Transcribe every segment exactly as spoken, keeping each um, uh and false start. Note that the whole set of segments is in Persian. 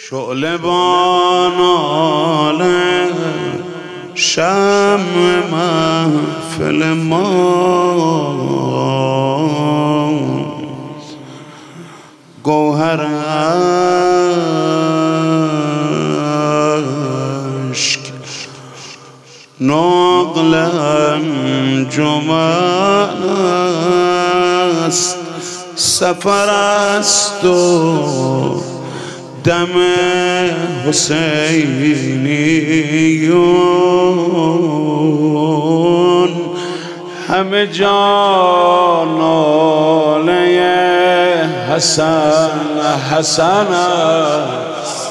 شعله بانال شمع محفل ما، گوهر اشک نقل انجمن است، سفر است و دم حسینیون، همه جا ناله حسن حسن است.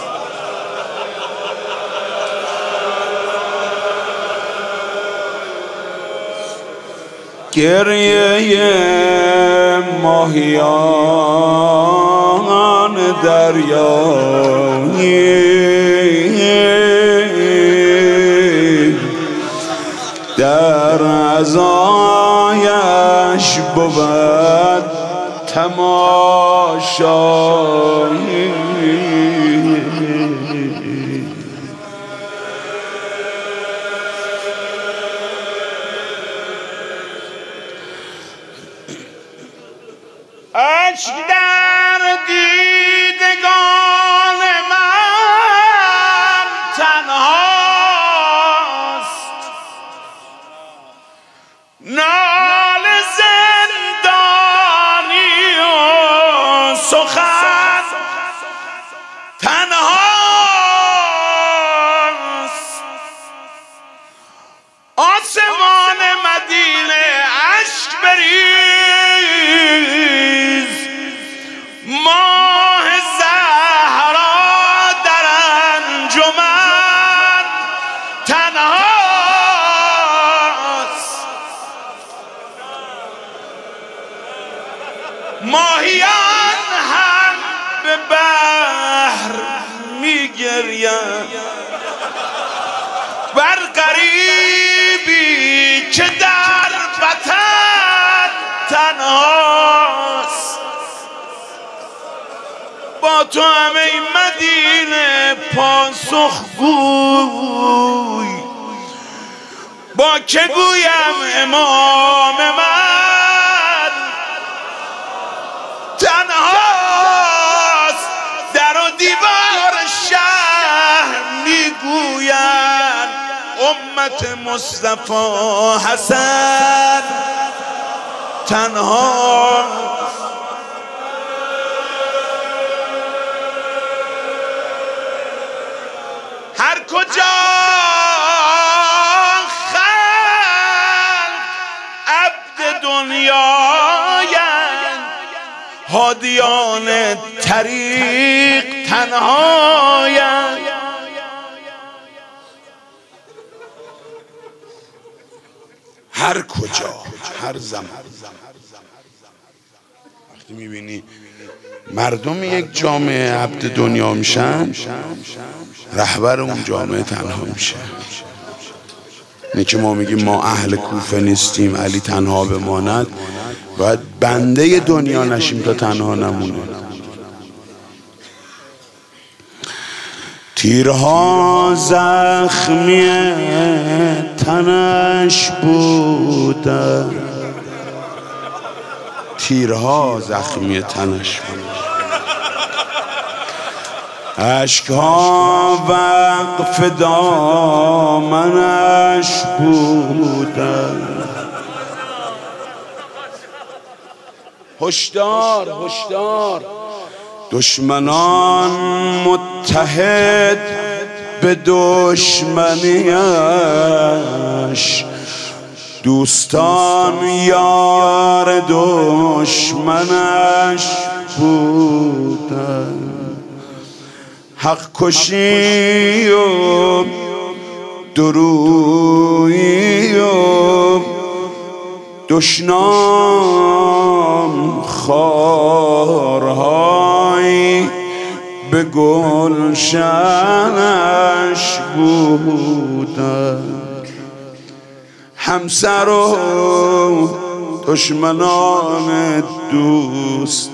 گریه ماهیان دریایی در عزایش بود تماشایی. اشک در دیدگان من تنهاست، نال زندانی و سخن تنهاست. آسمان مدینه اشک بریز، ماه زهرا در انجمن تنهاست. ماهیان هم به بحر میگریند بر غریبی که در وطن تنهاست. با تو همه این مدینه پاسخگوی، با که گویم امام من تنهاست. در و دیوار شهر میگویند امت مصطفی حسن تنهاست. هر کجا خلق عبد دنیایند، هادیان طریق تنهایند. هر کجا، هر زمان وقتی میبینی مردم یک جامعه عبد دنیا میشن، رهبر اون جامعه تنها میشه. نه که ما میگیم ما اهل کوفه نیستیم، علی تنها بماند، باید بنده دنیا نشیم تا تنها نمونه. تیرها زخمی تنش بودن، تیرها زخمی تنش بودن، اشکها وقف دامنش بودن. هشدار هشدار، دشمنان متحد به دشمنیش، دوستان یار دشمنش بودن. حق کشی و درویی و دشنام خارهای به گلشنش بودن. همسر و دشمنان دوست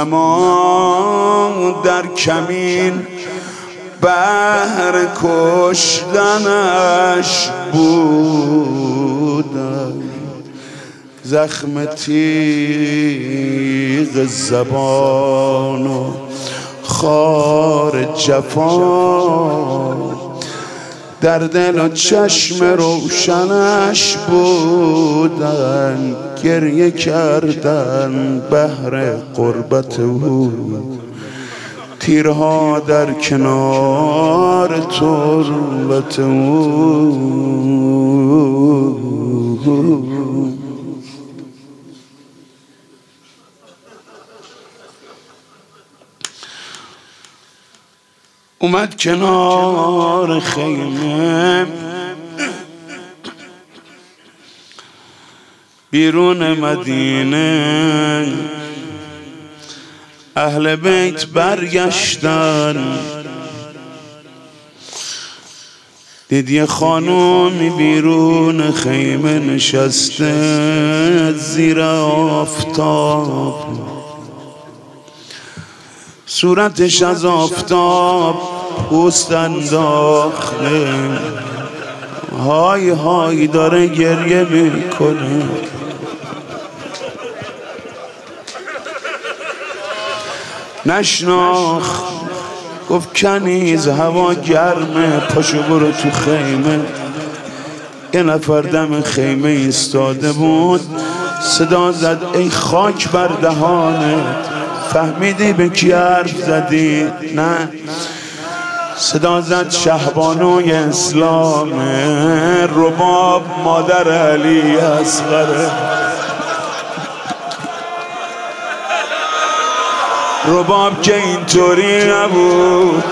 نما در کمین بهر کشتنش بودن. زخم تیغ زبان و خار جفا در دل و چشم روشنش بودن. گریه کردن بهر قربت او، تیرها در کنار تربت او. اومد کنار خیمه بیرون مدینه، اهل بیت برگشتن، دید یه خانومی بیرون خیمه نشسته زیر آفتاب، صورتش از آفتاب پوست انداخته، های های داره گریه میکنه. نشناخت، گفت کنیز هوا گرمه، پاشو برو تو خیمه. یه نفر دم خیمه ایستاده بود، صدا زد ای خاک بر دهانت، فهمیدی به کی حرف زدی؟ نه. صدا زد شهبانوی اسلامه، رباب مادر علی اصغره. رباب که اینطوری نبود،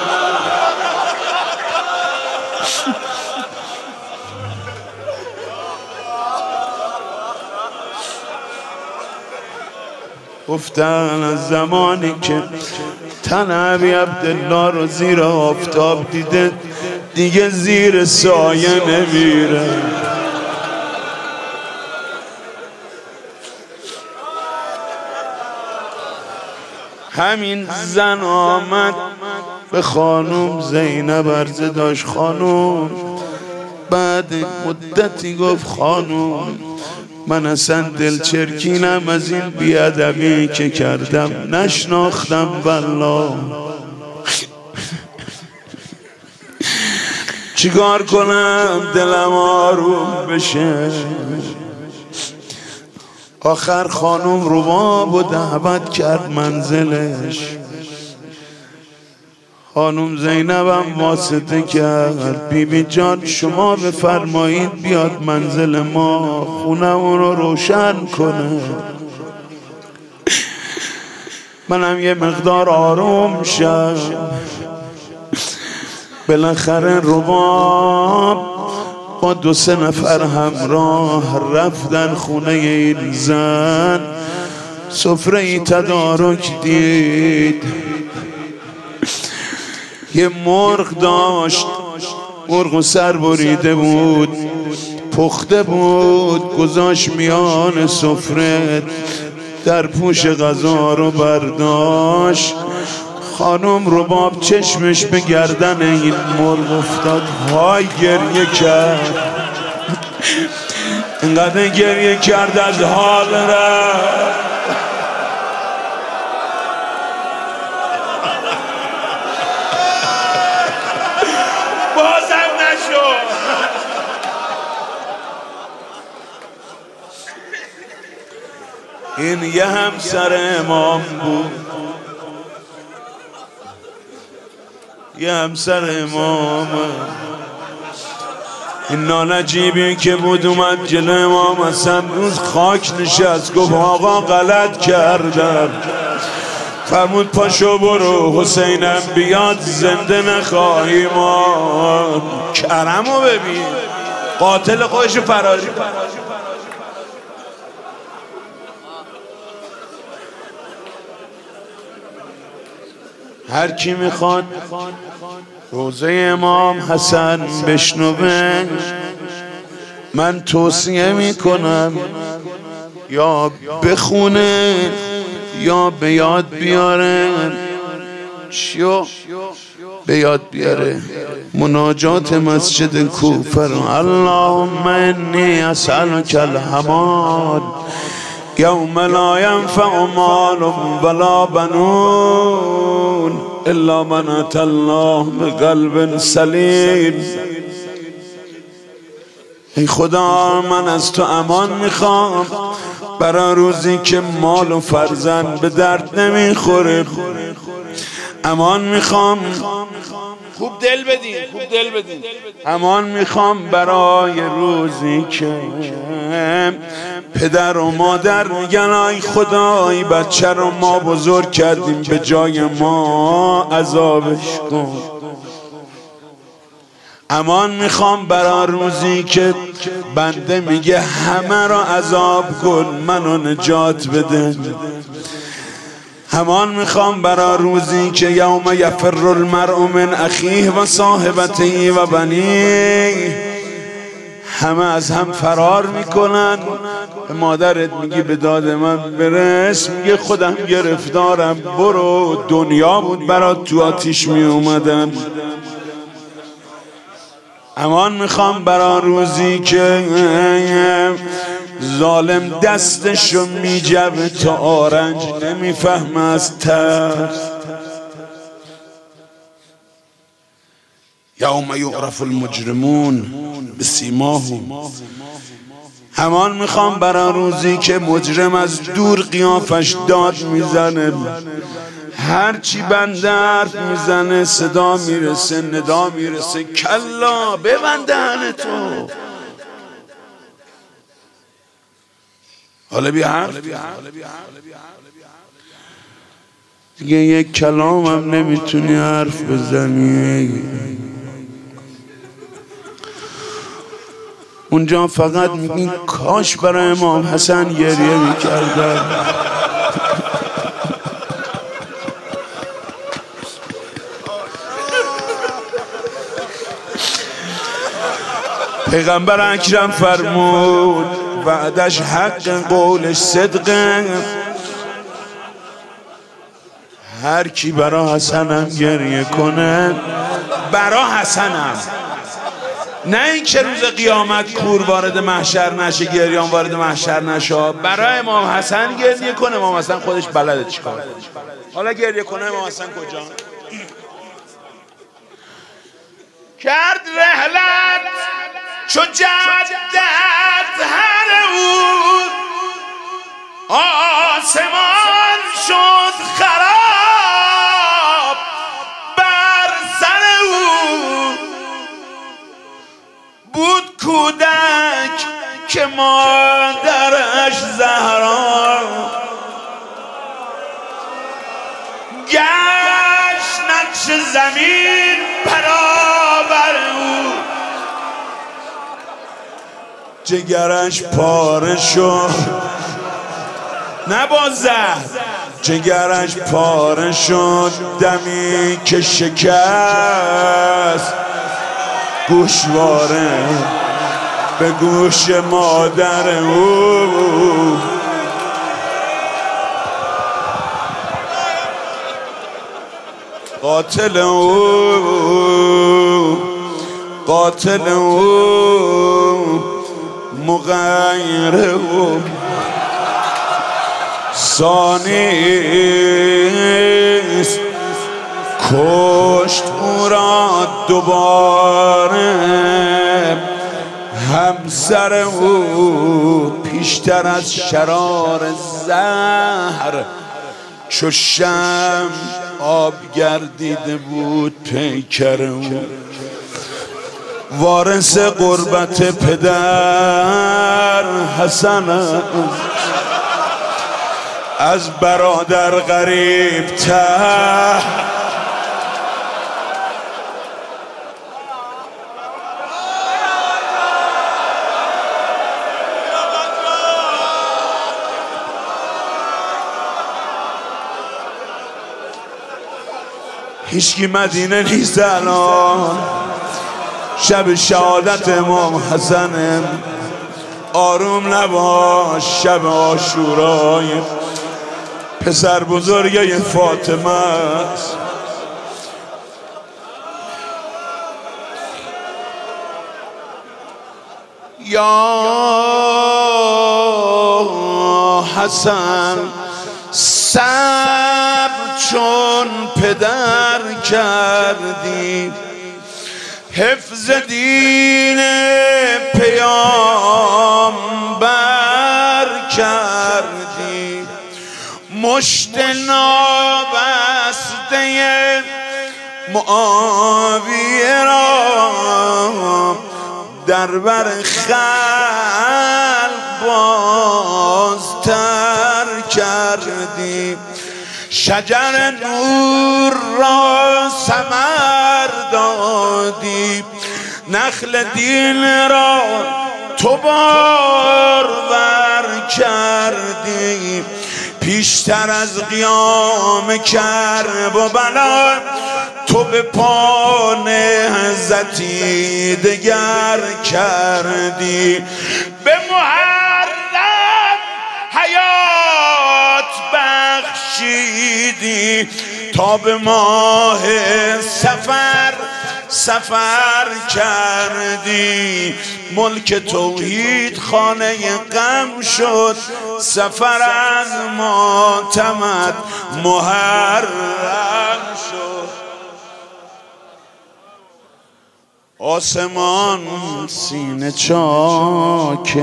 گفتن از زمانی که تنبی عبدالله رو زیر آفتاب دیده دیگه زیر سایه نمیره. همین زن آمد به خانوم زینب عرضه داشت، خانوم بعد مدتی گفت خانوم من اصلا دلچرکینم از این بیادبی که کردم، نشناختم والله، چیکار کنم دلم آروم بشه. آخر خانوم رباب و دعوت کرد منزلش، خانوم زینبم واسطه کرد، بی بی جان شما بفرمایید بیاد منزل ما، خونمون رو روشن کنه، منم یه مقدار آروم شم. بالاخره رباب با دو سه نفر همراه رفتن خونه این زن. سفره ای تدارک دید، یه مرغ داشت، مرغ و سر بریده بود، پخته بود، گذاشت میان سفره، در پوش غذا رو برداشت. خانم رباب چشمش به گردن این مرغ افتاد، های گریه کرد، اینقدر گریه کرد از حال رفت. بازم نشد. این یه همسر امام بود، یه همسر امام. این نانجیبی که بود اومد جلو امام حسن روز خاک نشست، گفت آقا غلط کردم. فرمود پاشو برو، حسینم بیاد زنده نخواهی ما. کرمو ببین، قاتل خودشو فراری. هر کی میخواد روزه امام حسن بشنوه، من توصیه میکنم یا بخونه یا به یاد بیاره. چیو به یاد بیاره؟ مناجات مسجد کوفه رو. اللهم انی اسألک الحماد یوم لا ینفع مال ولا بنون الا من اتى الله بقلب سلیم. ای خدا من از تو امان میخوام برای روزی که مال و فرزند به درد نمیخوره. امان میخوام، خوب دل بدین، خوب دل بدین. امان میخوام برای روزی که پدر و مادر میگن آی خدا ای بچه رو ما بزرگ کردیم به جای ما عذابش کن. امان میخوام برای روزی که بنده میگه همه را عذاب کن منو نجات بده. امان میخوام برای روزی که یوم یفر المرء من اخیه و صاحبته و بنیه، همه از هم فرار میکنن. به مادرت میگی به داد من برس، میگه خودم گرفتارم برو. دنیا بود برات تو آتیش میومدم. امان میخوام برای روزی که ظالم دستشو میجوه تا آرنج نمیفهمه از ترس. یوم یعرف المجرمون بسیماهم. همان میخوام برای روزی که مجرم از دور قیافش داد میزنه، هرچی بنده حرف میزنه صدا میرسه، ندا میرسه کلا ببندن تو. حالا بیا حرف دیگه، یک کلام هم نمیتونی حرف بزنی. اونجا فقط میگی کاش برای امام حسن گریه میکردن. پیغمبر اکرم فرمود وعدش حق قولش صدقه. هر کی برا حسنم گریه کنه، برا حسنم، نه این که روز قیامت کور وارد محشر نشه، گریان وارد محشر نشه، برای امام حسن گریه کنه. امام حسن خودش بلده چیکار. حالا گریه کنه امام حسن کجا؟ کرد رحلت چو جدت هر او، آسمان شد خراب بر سر او. بود کودک که مادرش زهرا، گشت نقش زمین برابر او. جگرش پاره شد، نه با زهر، جگرش پاره شد دمی که شکست گوشواره به گوش مادر او. قاتل او، قاتل او، مغیر او، ثانیست کشت او را دوباره. همسر او پیشتر از شرار زهر چو شمع آب گردیده بود پیکر او. وارث قربت پدر حسن از برادر غریب تر. هیچکی مدینه نیست الان، شب شهادت امام حسن. آروم نباش شب عاشورای پسر بزرگه فاطمه است. یا حسن صبر چون پدر کردی، حفظ دین پیامبر کردی، مشت نابسته معاویه را در بر خلق بازتر کردی، شجر نور را ثمر دادی، نخل دین را تو بارور کردی، پیشتر از قیام کرب و بلا تو به پا نهضتی دگر کردی، به محرم حیات بخشیدی تا به ماه سفر سفر کردی، ملک توحید خانه غم شد، سفر از ماتمت محرم شد. آسمان سینه چاکه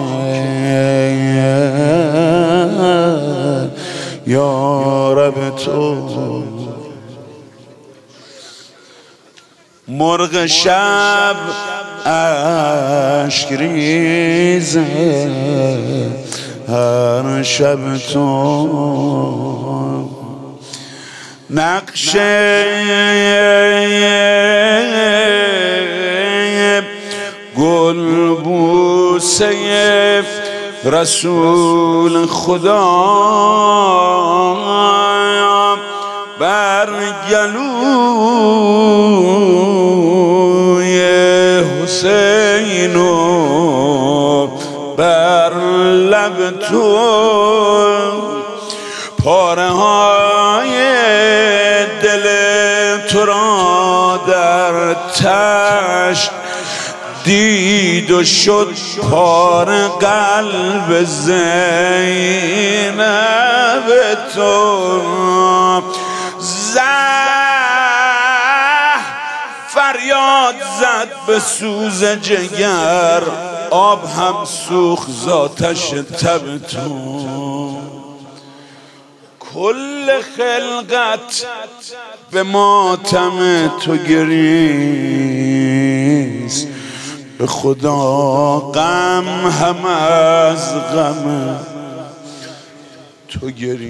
یا رب تو، مرغ شب اشک ریزه هر شب تو، نقش گل بوسه رسول خدا بر گلوی حسین و بر لب تو، پاره های دل تو را در تشت دید و شد پاره قلب زینب تو، زه فریاد زد به سوز جگر، آب هم سوخت ذاتش تب تو، کل خلقت به ماتم تو گریست، به خدا غم هم از غم تو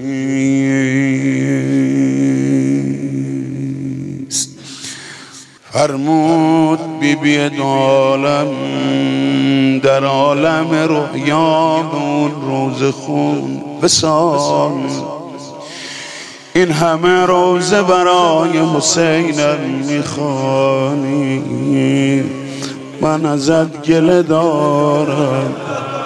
گریست. فرمود بی بی دو عالم در عالم رؤیا به اون روز خون وصال، این همه روزه برای حسینم میخوانی، من ازت گله دارم.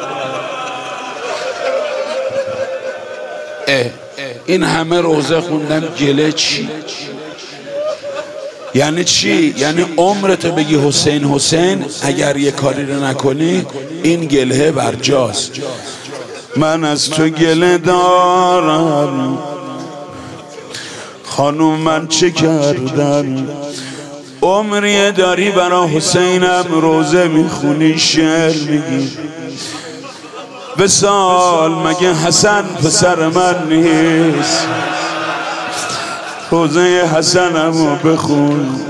این همه روزه خوندم گله چی؟ یعنی چی؟ یعنی عمرتو بگی حسین حسین، اگر یه کاری رو نکنی این گله برجاست. من از تو گله دارم خانوم، من چه کردم؟ عمریه داری برا حسینم روزه میخونی شعر میگی، وصال مگه حسن پسر من نیست؟ روزه حسنمو بخون.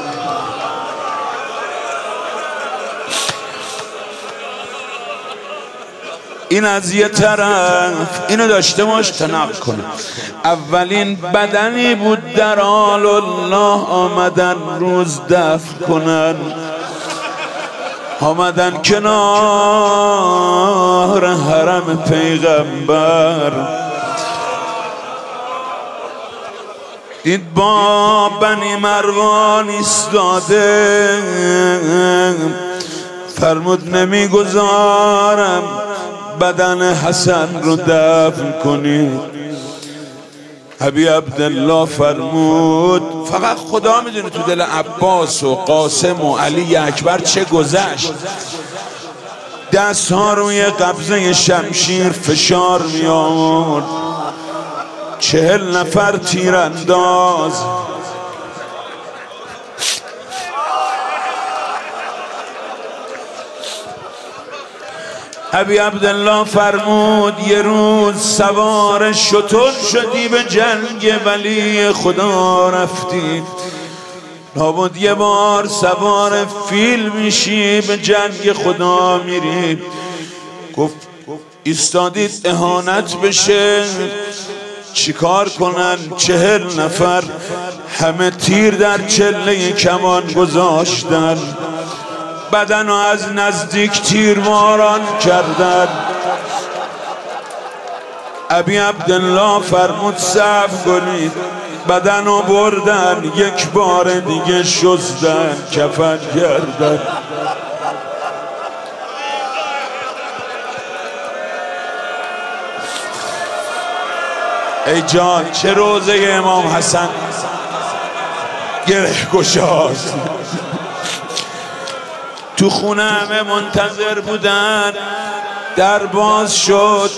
این از یه طرف اینو داشته باش تا نقل کنه. اولین بدنی بود در آل الله آمدن روز دفن کنن، آمدن کنار حرم پیغمبر، دید با بنی مروان ایستاده، فرمود نمیگذارم بدن حسن رو دفن کنید. ابی عبدالله فرمود فقط خدا میدونه تو دل عباس و قاسم و علی اکبر چه گذشت. دست ها روی قبضه شمشیر فشار می آورد. چهل نفر تیرانداز ابی عبدالله فرمود یه روز سوار شتر شدی به جنگ ولی خدا رفتی، لابد یه بار سوار فیل میشی به جنگ خدا میری. گفت ایستادید اهانت بشه چیکار کنن؟ چهل نفر همه تیر در چله کمان گذاشتن، بدن از نزدیک تیرماران کردن. ابی عبدالله فرمود صف کنید، بدن رو بردن یک بار دیگه شستن کفن کردن. ای جان چه روزه امام حسن گره گشاست. تو خونه همه منتظر بودن، در باز شد.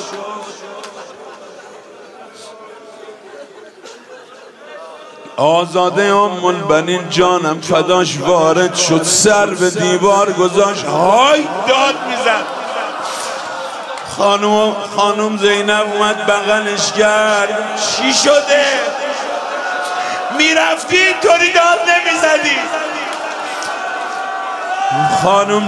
آزاده ام البنین جانم فداش وارد شد، سر به دیوار گذاشت، های داد میزد. خانم خانم زینب اومد بغلش کرد، چی شده؟ میرفتی اینطوری داد نمیزدی؟ خانم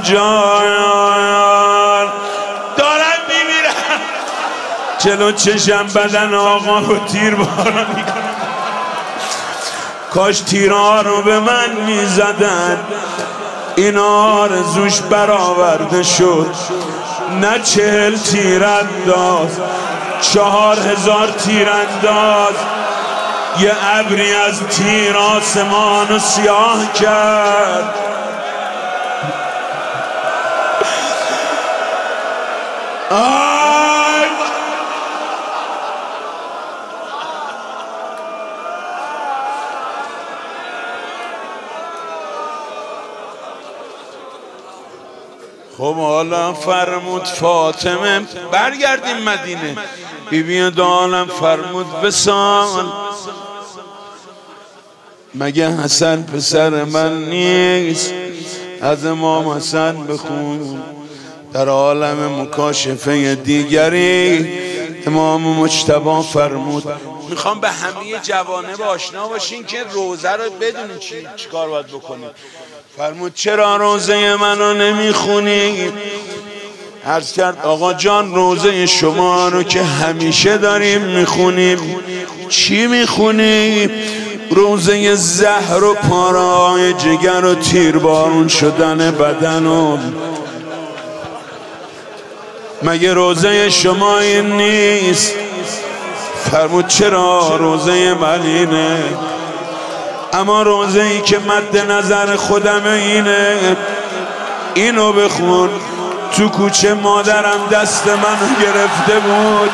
جان دارم میمیرم، جلو چشم بدن آقا رو تیر باران میکنم. کاش تیرها رو به من میزدن، این آرزوش برآورده شد. نه چهل تیرانداز، چهار هزار تیرانداز. یه ابری از تیر آسمان رو سیاه کرد. آی خب حالا فرمود فاطمه برگردیم مدینه. بیبی دو عالم فرمود وصال، مگه حسن پسر من نیست؟ از امام حسن بخون. در عالم مکاشفه دیگری امام مجتبی فرمود میخوام به همه جوانب آشنا باشین که روزه رو بدونین چی چی کار باید بکنید. فرمود چرا روزه منو نمیخونی؟ عرض کرد آقا جان روزه شما رو که همیشه داریم میخونیم. چی میخونیم؟ روزه زهر و پارای جگر و تیربارون شدن بدن و مگه روزه شما این نیست؟ فرمود چرا روزه من اینه، اما روزه ای که مد نظر خودم اینه. اینو بخون. تو کوچه مادرم دست منو گرفته بود،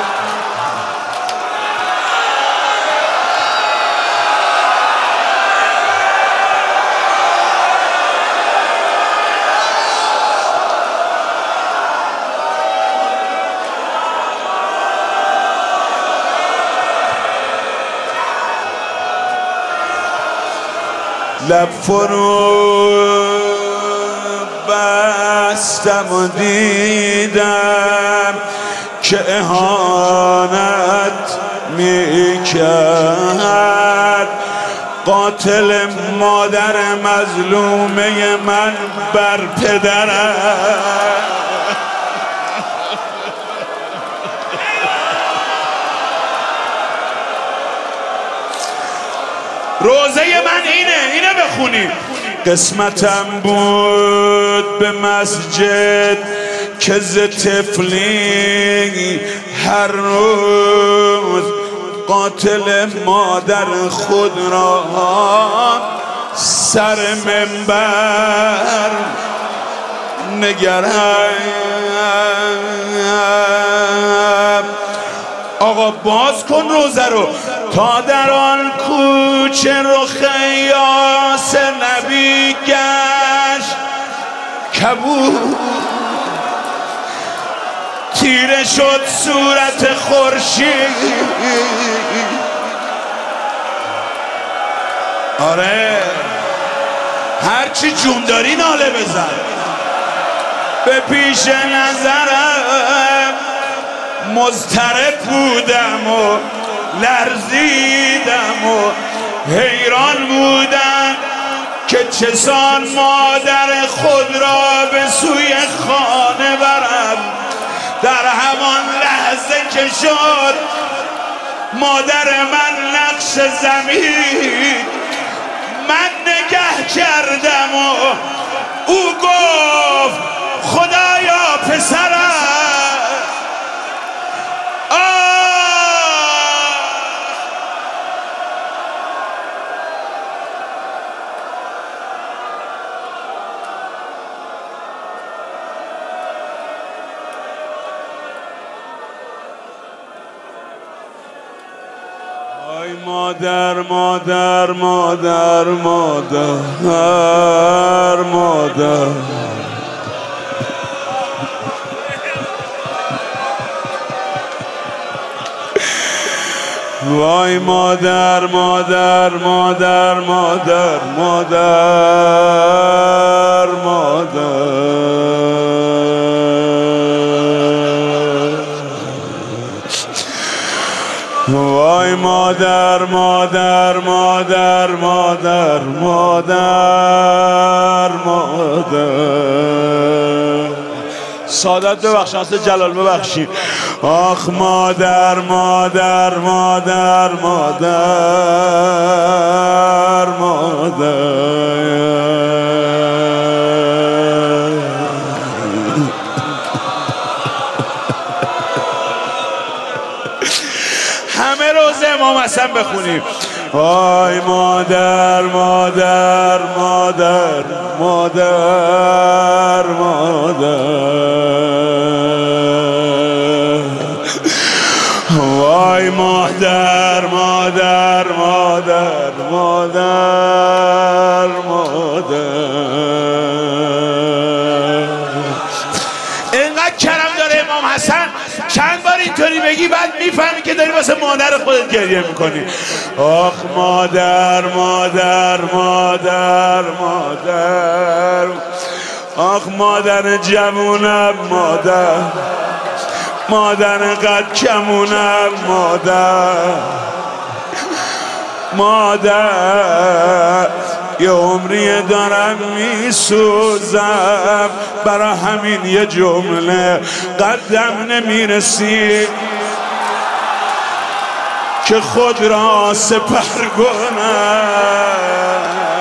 لب فرو بستم و دیدم که اهانت میکرد قاتل مادر مظلومه من بر پدرم. روزه من اینه، اینه بخونیم. قسمتم بود به مسجد که ز طفلی هر روز قاتل مادر خود را سر منبر نگرم. آقا باز کن روزه رو تا در آن کوچه رخ یاس نبی گشت کبود، تیره شد صورت خورشید. آره هرچی جون داری ناله بزن. به پیش نظرم مضطرب بودم و لرزیدم و حیران بودم که چسان مادر خود را به سوی خانه برم. در همان لحظه که شد مادر من نقش زمین، من نگه کردم و او گفت خدایا پسرم. آی مادر مادر مادر مادر مادر وای مادر مادر مادر مادر مادر مادر وای مادر مادر مادر مادر مادر مادر سعادت ببخش اصل جلال ببخشی. آخ مادر مادر مادر مادر مادر همه روز امام حسن بخونیم. آی مادر مادر مادر مادر مادر وای مادر مادر مادر مادر مادر اینقدر کرم داره امام حسن، چند بار اینطوری بگی بعد میفهمی که داری واسه مادر خودت گریه میکنی. آخ مادر مادر مادر مادر آخ مادر جوونم مادر، مادر قد کمونم مادر، مادر یه عمری دارم میسوزم، برا همین یه جمله قدم نمیرسی که خود را سپر کنم.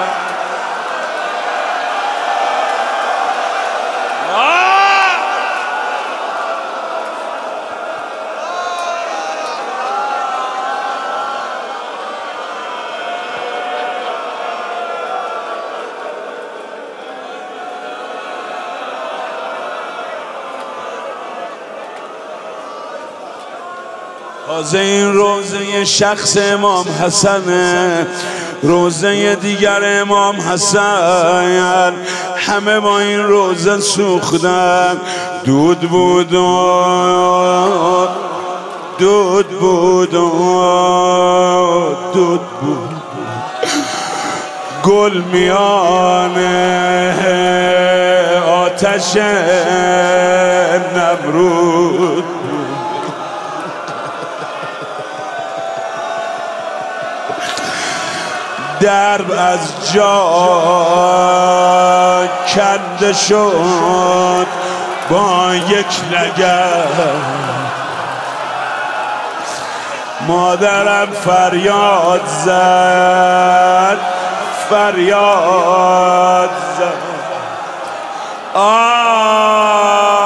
تازه این روزه شخص امام حسنه، روزه دیگر امام حسن، همه با این روزه سوختن. دود بود و دود بود و دود بود گل میانه آتش نمرود. درب از جا کنده شد با یک لگد، مادرم فریاد زد فریاد زد. آه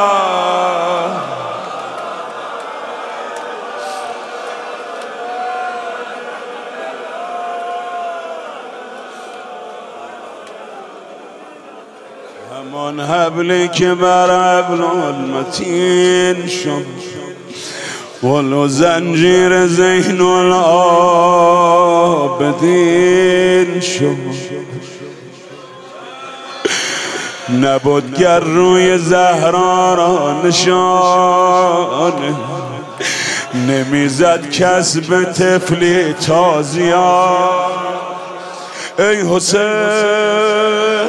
همان حبلی که بر حبل المتین شد ولو زنجیر زین العابدین شد نبود گر روی زهرا را نشانه نمیزد کس به طفلی تازیان ای حسین